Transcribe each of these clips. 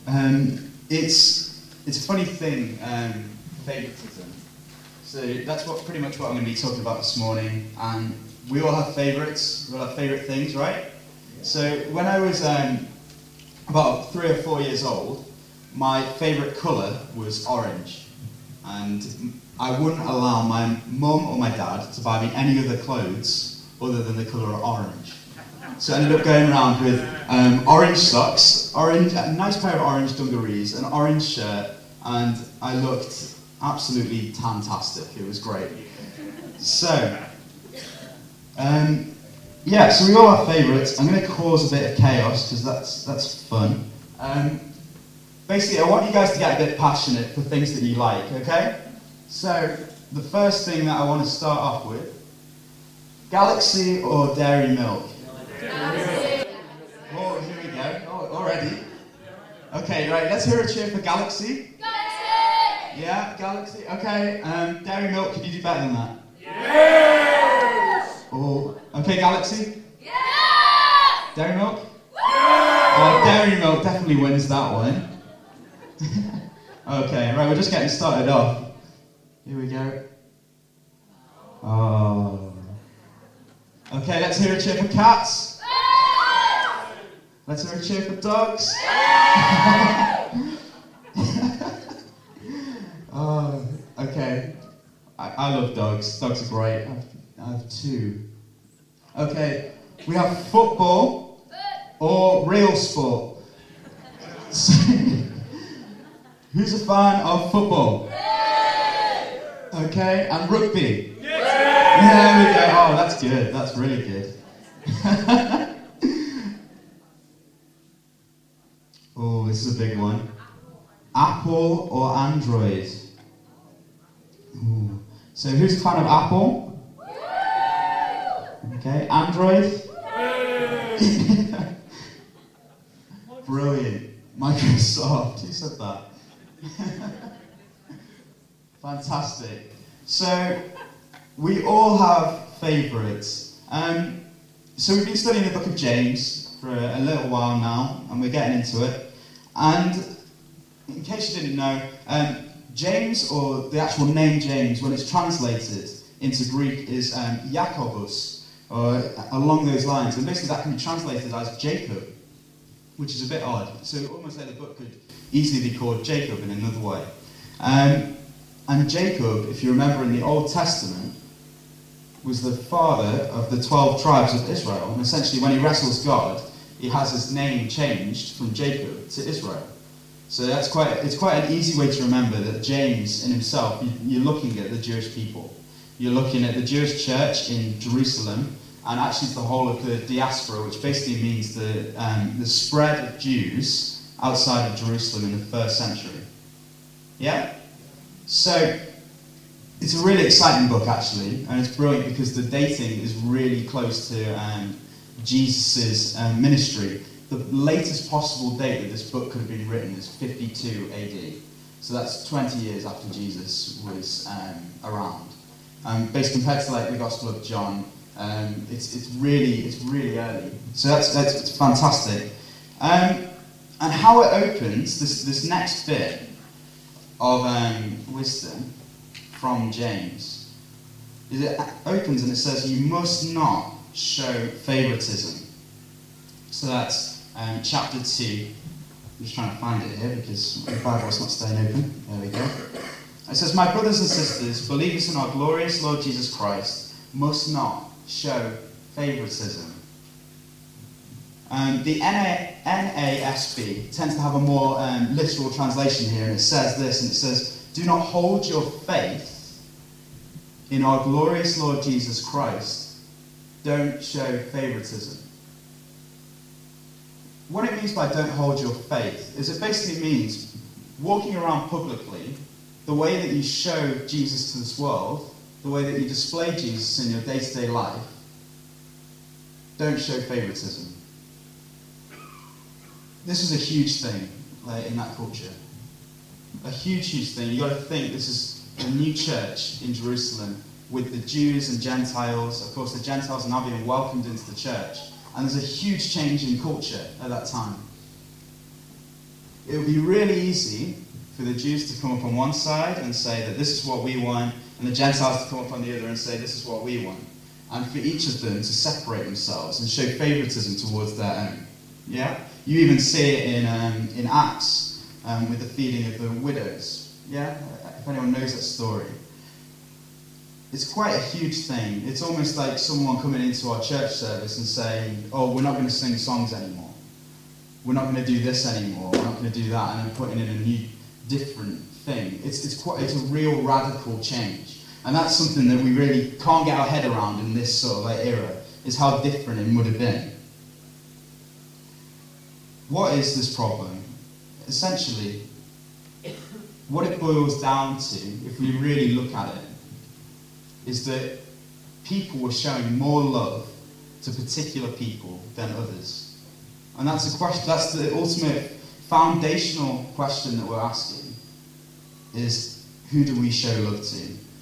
It's a funny thing, favoritism. So that's pretty much what I'm going to be talking about this morning. And we all have favorites. We all have favorite things, right? So when I was about 3 or 4 years old, my favorite colour was orange. And I wouldn't allow my mum or my dad to buy me any other clothes other than the colour of orange. So I ended up going around with orange socks, a nice pair of orange dungarees, an orange shirt, and I looked absolutely fantastic. It was great. So, yeah, so we all have favourites. I'm going to cause a bit of chaos because that's fun. Basically, I want you guys to get a bit passionate for things that you like, okay? So, the first thing that I want to start off with, Galaxy or Dairy Milk? Galaxy. Oh, here we go. Oh, already. Okay, right, let's hear a cheer for Galaxy. Galaxy! Yeah, Galaxy. Okay, Dairy Milk, could you do better than that? Yes! Oh, okay, Galaxy? Yes! Dairy Milk? Yes! Oh, Dairy Milk definitely wins that one. Okay, right, we're just getting started off. Here we go. Oh. Okay, let's hear a cheer for cats. Let's hear a cheer for dogs. Oh, okay. I love dogs. Dogs are great. I have 2. Okay, we have football or real sport. So, who's a fan of football? Okay, and rugby? There we go. Oh, that's good. That's really good. Oh, this is a big one. Apple or Android? Ooh. So who's a fan of Apple? Okay, Android? Brilliant. Microsoft. Who said that? Fantastic. So, we all have favourites. So we've been studying the book of James for a little while now, and we're getting into it. And in case you didn't know, James, or the actual name James, when it's translated into Greek, is Jacobus, or along those lines. And basically that can be translated as Jacob, which is a bit odd. So almost like the book could easily be called Jacob in another way. And Jacob, if you remember in the Old Testament, was the father of the 12 tribes of Israel. And essentially when he wrestles God, he has his name changed from Jacob to Israel. So it's quite an easy way to remember that James in himself, you're looking at the Jewish people. You're looking at the Jewish church in Jerusalem, and actually the whole of the diaspora, which basically means the spread of Jews outside of Jerusalem in the 1st century. Yeah? So, it's a really exciting book actually, and it's brilliant because the dating is really close to Jesus' ministry. The latest possible date that this book could have been written is 52 AD. So that's 20 years after Jesus was around. Based compared to like the Gospel of John, it's really early. So that's fantastic. And how it opens, this next bit of wisdom from James, is it opens and it says, you must not show favoritism. So that's chapter 2. I'm just trying to find it here because the Bible's not staying open. There we go. It says, my brothers and sisters, believers in our glorious Lord Jesus Christ, must not show favoritism. The NASB tends to have a more literal translation here, and it says this, and it says, do not hold your faith in our glorious Lord Jesus Christ. Don't show favoritism. What it means by don't hold your faith is it basically means walking around publicly, the way that you show Jesus to this world, the way that you display Jesus in your day-to-day life, don't show favoritism. This is a huge thing in that culture. A huge thing. You've got to think this is a new church in Jerusalem with the Jews and Gentiles. Of course, the Gentiles are now being welcomed into the church. And there's a huge change in culture at that time. it would be really easy for the Jews to come up on one side and say that this is what we want, and the Gentiles to come up on the other and say this is what we want. And for each of them to separate themselves and show favoritism towards their own. Yeah? You even see it in Acts with the feeding of the widows. Yeah? If anyone knows that story. It's quite a huge thing. It's almost like someone coming into our church service and saying, oh, we're not going to sing songs anymore. We're not going to do this anymore. We're not going to do that. And then putting in a new, different thing. It's a real radical change. And that's something that we really can't get our head around in this sort of like era, is how different it would have been. What is this problem? Essentially, what it boils down to, if we really look at it, is that people were showing more love to particular people than others. And that's a question, that's the ultimate foundational question that we're asking, is who do we show love to?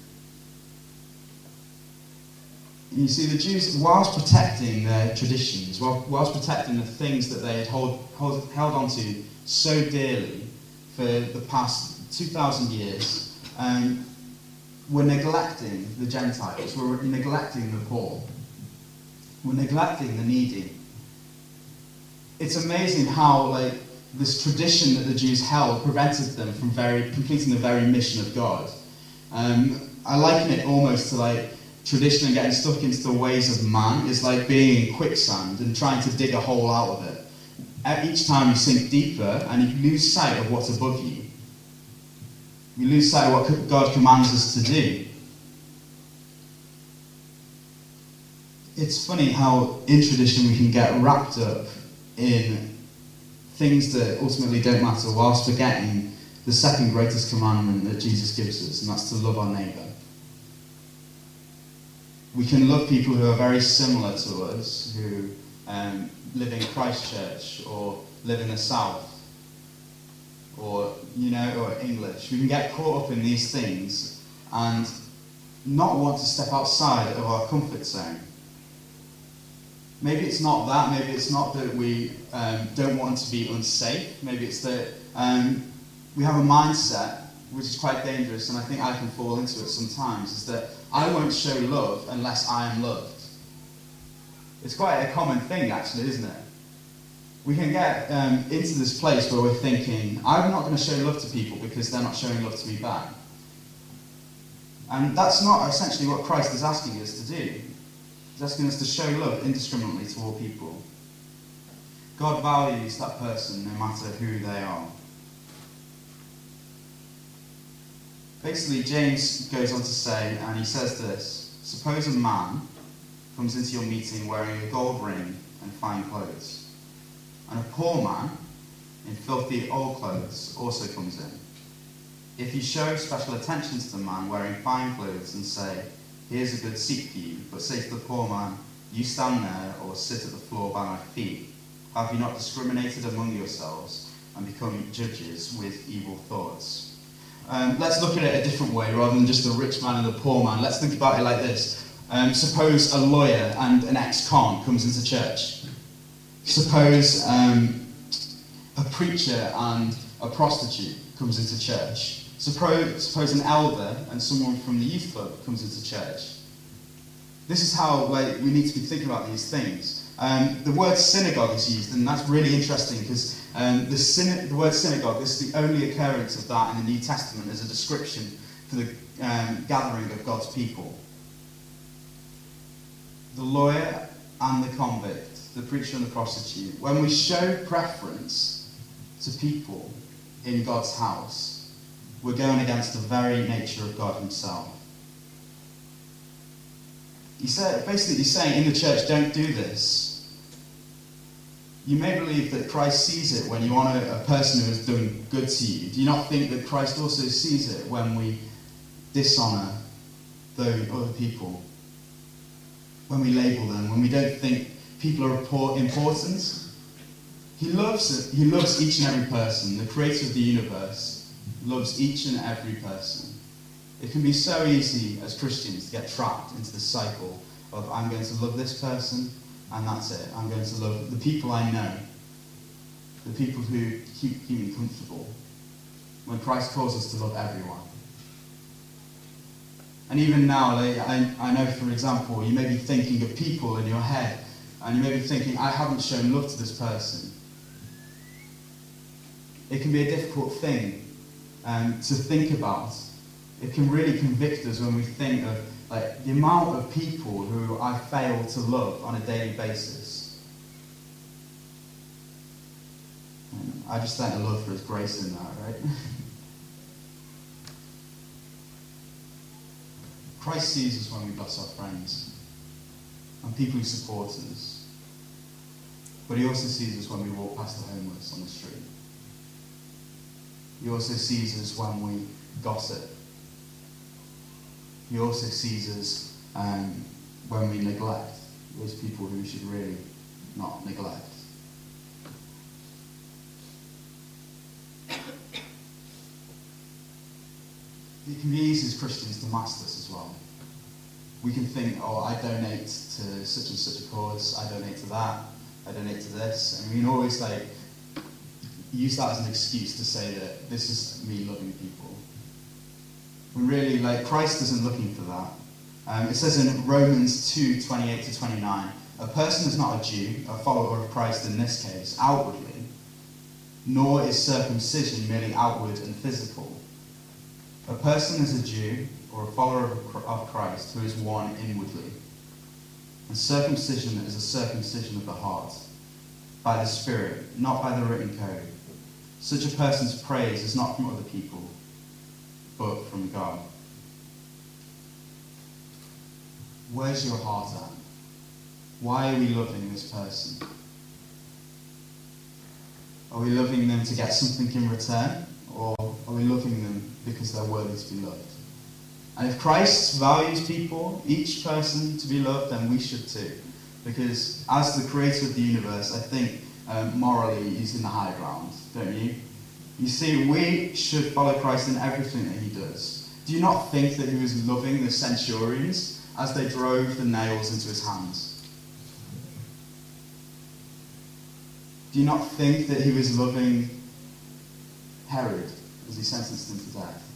And you see, the Jews, whilst protecting their traditions, whilst protecting the things that they had held on to so dearly for the past 2,000 years, were neglecting the Gentiles, were neglecting the poor, were neglecting the needy. It's amazing how this tradition that the Jews held prevented them from completing the very mission of God. I liken it almost to tradition and getting stuck into the ways of man is like being in quicksand and trying to dig a hole out of it. Each time you sink deeper and you lose sight of what's above you. We lose sight of what God commands us to do. It's funny how in tradition we can get wrapped up in things that ultimately don't matter whilst forgetting the second greatest commandment that Jesus gives us, and that's to love our neighbour. We can love people who are very similar to us, who live in Christchurch or live in the South, or English. We can get caught up in these things and not want to step outside of our comfort zone. Maybe it's not that. Maybe it's not that we don't want to be unsafe. Maybe it's that we have a mindset which is quite dangerous, and I think I can fall into it sometimes, is that I won't show love unless I am loved. It's quite a common thing, actually, isn't it? We can get into this place where we're thinking, I'm not going to show love to people because they're not showing love to me back. And that's not essentially what Christ is asking us to do. He's asking us to show love indiscriminately to all people. God values that person no matter who they are. Basically, James goes on to say, and he says this, suppose a man comes into your meeting wearing a gold ring and fine clothes, and a poor man in filthy old clothes also comes in. If you show special attention to the man wearing fine clothes and say, here's a good seat for you, but say to the poor man, you stand there or sit at the floor by my feet, have you not discriminated among yourselves and become judges with evil thoughts? Let's look at it a different way rather than just the rich man and the poor man. Let's think about it like this. Suppose a lawyer and an ex-con comes into church. Suppose a preacher and a prostitute comes into church. Suppose an elder and someone from the youth club comes into church. This is how we need to be thinking about these things. The word synagogue is used, and that's really interesting because the word synagogue, this is the only occurrence of that in the New Testament as a description for the gathering of God's people. The lawyer and the convict, the preacher and the prostitute. When we show preference to people in God's house, we're going against the very nature of God himself. He's saying in the church, don't do this. You may believe that Christ sees it when you honour a person who has done good to you. Do you not think that Christ also sees it when we dishonour those other people? When we label them, when we don't think people are important? He loves each and every person. The creator of the universe loves each and every person. It can be so easy as Christians to get trapped into the cycle of I'm going to love this person and that's it. I'm going to love the people I know. the people who keep me comfortable, when Christ calls us to love everyone. And even now, I know, for example, you may be thinking of people in your head, and you may be thinking, I haven't shown love to this person. It can be a difficult thing to think about. It can really convict us when we think of the amount of people who I fail to love on a daily basis. And I just thank the Lord for his grace in that, right? Christ sees us when we bless our friends and people who support us. But he also sees us when we walk past the homeless on the street. He also sees us when we gossip. He also sees us when we neglect those people who we should really not neglect. It can be easy as Christians to mask this as well. We can think, oh, I donate to such and such a cause, I donate to that, I donate to this, and we can always use that as an excuse to say that this is me loving people. When really, Christ isn't looking for that. It says in Romans 2:28-29, a person is not a Jew, a follower of Christ in this case, outwardly, nor is circumcision merely outward and physical. A person is a Jew, or a follower of Christ, who is one inwardly. And circumcision is a circumcision of the heart, by the Spirit, not by the written code. Such a person's praise is not from other people, but from God. Where's your heart at? Why are we loving this person? Are we loving them to get something in return? Or are we loving them because they're worthy to be loved? And if Christ values people, each person to be loved, then we should too. Because as the creator of the universe, I think morally he's in the high ground, don't you? You see, we should follow Christ in everything that he does. Do you not think that he was loving the centurions as they drove the nails into his hands? Do you not think that he was loving Herod as he sentenced him to death?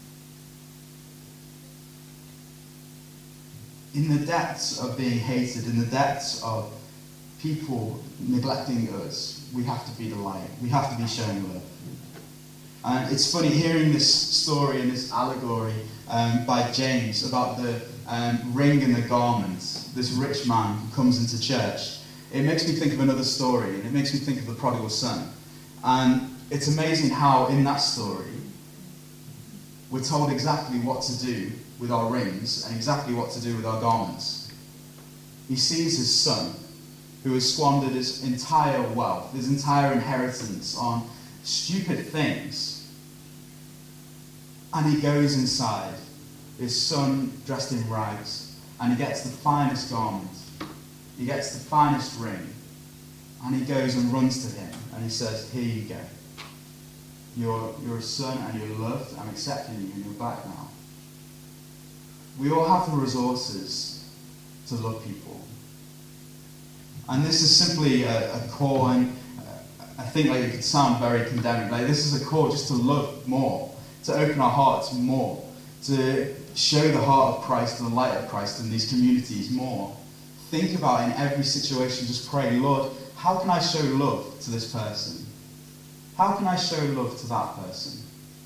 In the depths of being hated, in the depths of people neglecting us, we have to be the light. We have to be showing love. And it's funny hearing this story and this allegory by James about the ring and the garment. This rich man who comes into church. It makes me think of another story, and it makes me think of the prodigal son. And it's amazing how in that story we're told exactly what to do with our rings and exactly what to do with our garments. He sees his son, who has squandered his entire wealth, his entire inheritance on stupid things. And he goes inside, his son dressed in rags, and he gets the finest garment, he gets the finest ring, and he goes and runs to him, and he says, here you go. You're a son and you're loved, I'm accepting you and you're back now. We all have the resources to love people. And this is simply a call, and I think it could sound very condemning. This is a call just to love more, to open our hearts more, to show the heart of Christ and the light of Christ in these communities more. Think about in every situation, just pray, Lord, how can I show love to this person? How can I show love to that person?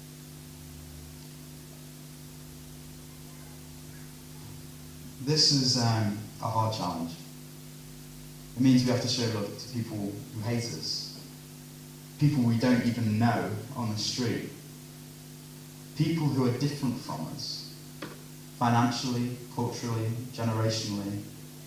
This is a hard challenge. It means we have to show love to people who hate us. People we don't even know on the street. People who are different from us. Financially, culturally, generationally.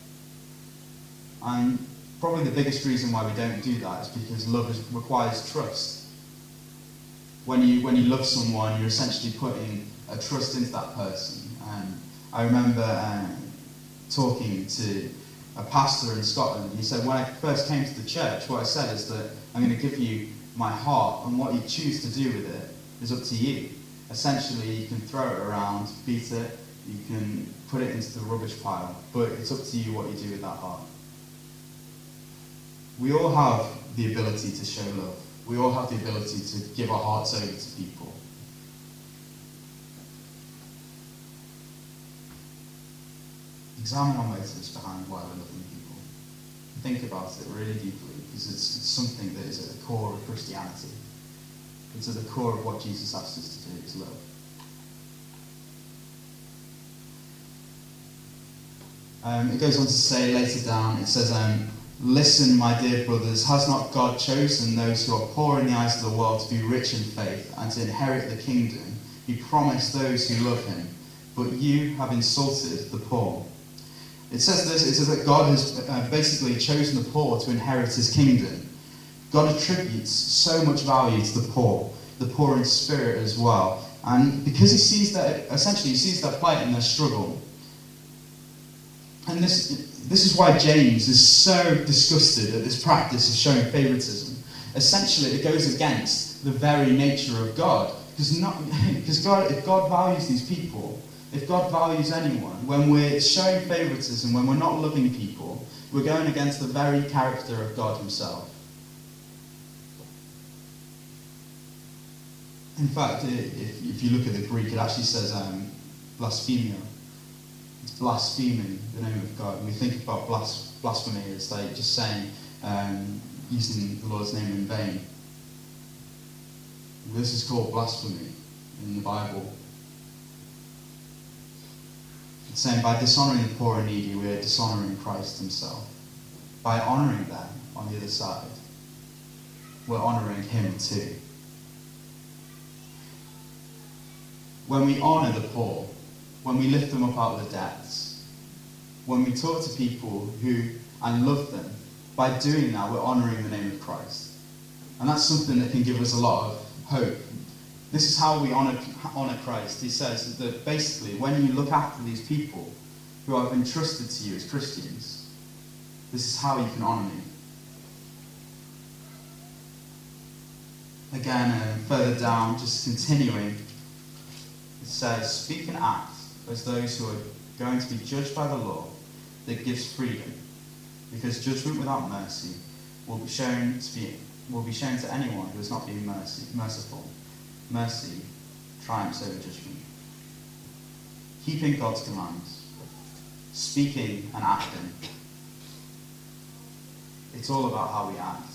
And probably the biggest reason why we don't do that is because love requires trust. When you love someone, you're essentially putting a trust into that person. And I remember talking to a pastor in Scotland. He said, when I first came to the church, what I said is that I'm going to give you my heart, and what you choose to do with it is up to you. Essentially, you can throw it around, beat it, you can put it into the rubbish pile, but it's up to you what you do with that heart. We all have the ability to show love. We all have the ability to give our hearts over to people. Examine our motives behind why we're loving people. Think about it really deeply, because it's something that is at the core of Christianity. It's at the core of what Jesus asked us to do, is love. It goes on to say later down, it says, listen, my dear brothers, has not God chosen those who are poor in the eyes of the world to be rich in faith and to inherit the kingdom? He promised those who love him, but you have insulted the poor. It says this, it says that God has basically chosen the poor to inherit his kingdom. God attributes so much value to the poor in spirit as well. And because he sees that, essentially he sees their plight and their struggle. And this is why James is so disgusted at this practice of showing favouritism. Essentially, it goes against the very nature of God. Because God, if God values these people, if God values anyone, when we're showing favouritism, when we're not loving people, we're going against the very character of God himself. In fact, if you look at the Greek, it actually says blasphemia. It's blaspheming the name of God. When we think about blasphemy, it's like just saying, using the Lord's name in vain. This is called blasphemy in the Bible. It's saying by dishonouring the poor and needy, we are dishonouring Christ himself. By honouring them on the other side, we're honouring him too. When we honour the poor, when we lift them up out of the depths, when we talk to people and love them, by doing that, we're honouring the name of Christ. And that's something that can give us a lot of hope. This is how we honour Christ. He says that basically, when you look after these people who I've entrusted to you as Christians, this is how you can honour me. Again, further down, just continuing, it says, speak and act as those who are going to be judged by the law that gives freedom, because judgment without mercy will be shown to anyone who has not been merciful. Mercy triumphs over judgment. Keeping God's commands, speaking and acting. It's all about how we act.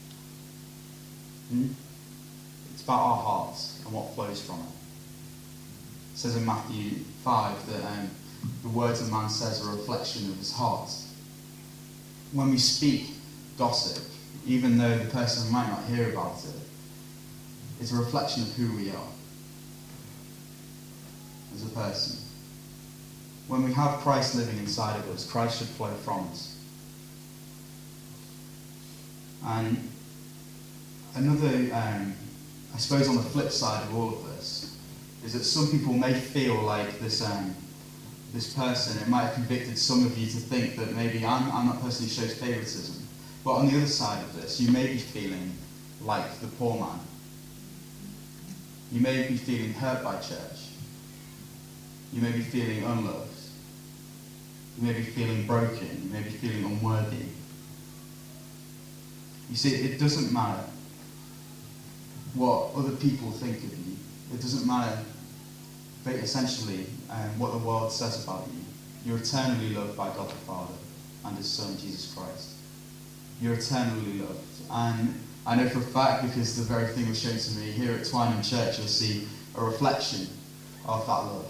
It's about our hearts and what flows from it. It says in Matthew 5 that the words a man says are a reflection of his heart. When we speak gossip, even though the person might not hear about it, it's a reflection of who we are as a person. When we have Christ living inside of us, Christ should flow from us. And another, I suppose on the flip side of all of this, is that some people may feel like this person, it might have convicted some of you to think that maybe I'm not person who shows favouritism. But on the other side of this, you may be feeling like the poor man. You may be feeling hurt by church. You may be feeling unloved. You may be feeling broken. You may be feeling unworthy. You see, it doesn't matter what other people think of you. It doesn't matter, essentially, what the world says about you. You're eternally loved by God the Father and his Son, Jesus Christ. You're eternally loved. And I know for a fact, because the very thing was shown to me here at Twynham Church, you'll see a reflection of that love.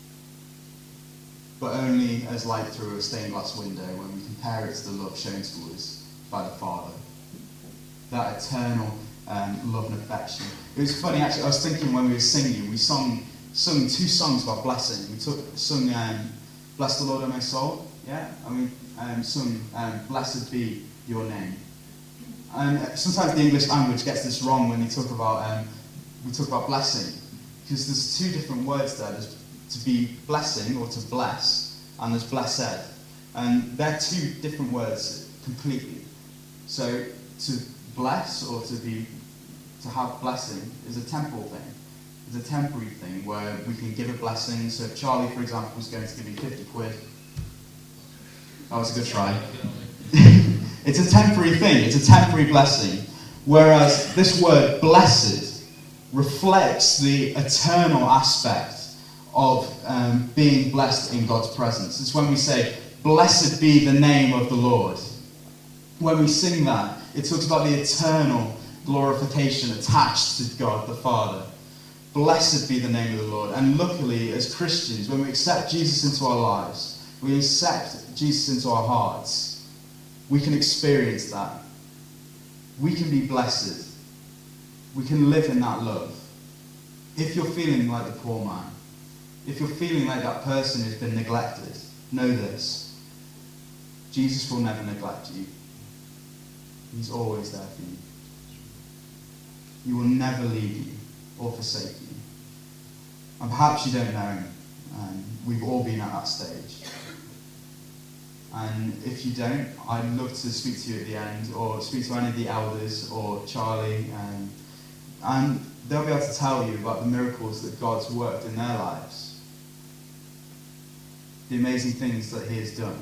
But only as light through a stained glass window when we compare it to the love shown to us by the Father. That eternal love and affection. It was funny, actually, I was thinking when we were singing, we sung two songs about blessing. We sung Bless the Lord, O my soul, yeah? And we sung Blessed be your name. And sometimes the English language gets this wrong when we talk about blessing, because there's two different words there. There's to be blessing or to bless, and there's blessed. And they're two different words completely. So to bless or to have blessing is a temporal thing. It's a temporary thing where we can give a blessing. So if Charlie, for example, was going to give me 50 quid, that was a good try. It's a temporary thing. It's a temporary blessing. Whereas this word, blessed, reflects the eternal aspect of being blessed in God's presence. It's when we say, blessed be the name of the Lord. When we sing that, it talks about the eternal glorification attached to God the Father. Blessed be the name of the Lord. And luckily, as Christians, when we accept Jesus into our lives, we accept Jesus into our hearts, we can experience that. We can be blessed. We can live in that love. If you're feeling like the poor man, if you're feeling like that person who's been neglected, know this. Jesus will never neglect you. He's always there for you. He will never leave you or forsake you. And perhaps you don't know him. We've all been at that stage. And if you don't, I'd love to speak to you at the end, or speak to any of the elders, or Charlie, and they'll be able to tell you about the miracles that God's worked in their lives. The amazing things that he has done.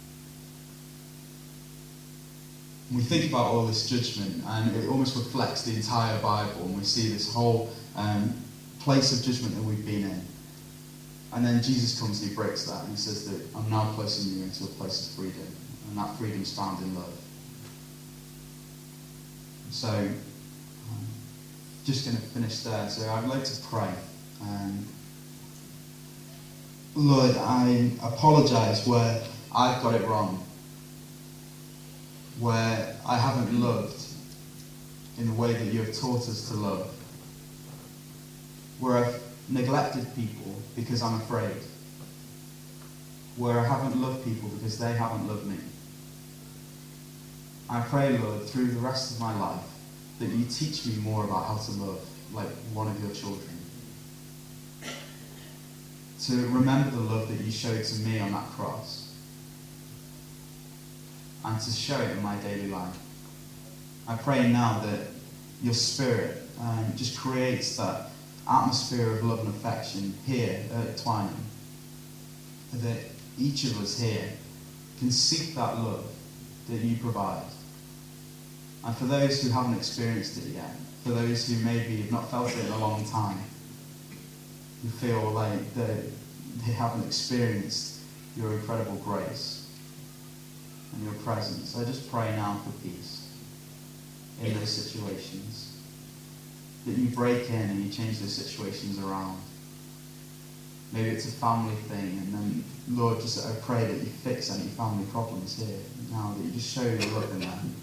We think about all this judgment, and it almost reflects the entire Bible, and we see this whole place of judgment that we've been in. And then Jesus comes and he breaks that, and he says that I'm now placing you into a place of freedom, and that freedom is found in love. So, just going to finish there. So I'd like to pray. Lord, I apologise where I've got it wrong, where I haven't loved in the way that you have taught us to love, where I've neglected people because I'm afraid, where I haven't loved people because they haven't loved me. I pray, Lord, through the rest of my life, that you teach me more about how to love like one of your children. To remember the love that you showed to me on that cross, and to show it in my daily life. I pray now that your Spirit just creates that atmosphere of love and affection here at Twineham, that each of us here can seek that love that you provide. And for those who haven't experienced it yet, for those who maybe have not felt it in a long time, who feel like they haven't experienced your incredible grace and your presence, I just pray now for peace in those situations. That you break in and you change those situations around. Maybe it's a family thing, and then, Lord, just I pray that you fix any family problems here now, that you just show your love in them.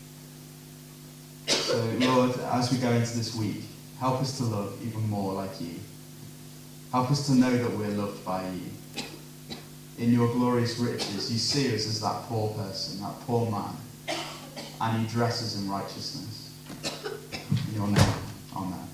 So, Lord, as we go into this week, help us to love even more like you. Help us to know that we're loved by you. In your glorious riches, you see us as that poor person, that poor man, and you dress us in righteousness. In your name. Amen.